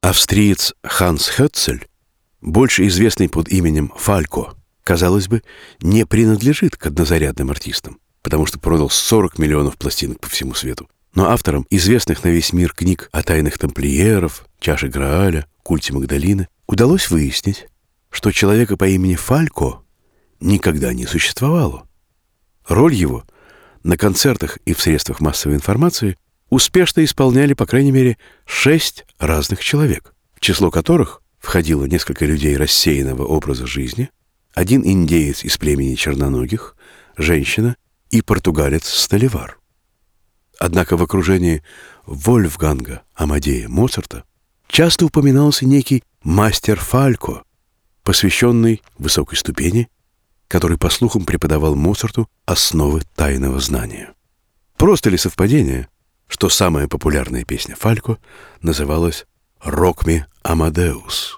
Австриец Ханс Хёццель, больше известный под именем Фалько, казалось бы, не принадлежит к однозарядным артистам, потому что продал 40 миллионов пластинок по всему свету. Но авторам известных на весь мир книг о тайных тамплиеров, чаше Грааля, культе Магдалины удалось выяснить, что человека по имени Фалько никогда не существовало. Роль его на концертах и в средствах массовой информации успешно исполняли, по крайней мере, 6 разных человек, в число которых входило несколько людей рассеянного образа жизни, один индеец из племени черноногих, женщина и португалец-столевар. Однако в окружении Вольфганга Амадея Моцарта часто упоминался некий мастер Фалько, посвященный высокой ступени, который, по слухам, преподавал Моцарту основы тайного знания. Просто ли совпадение, что самая популярная песня Фалько называлась «Rock me Amadeus»?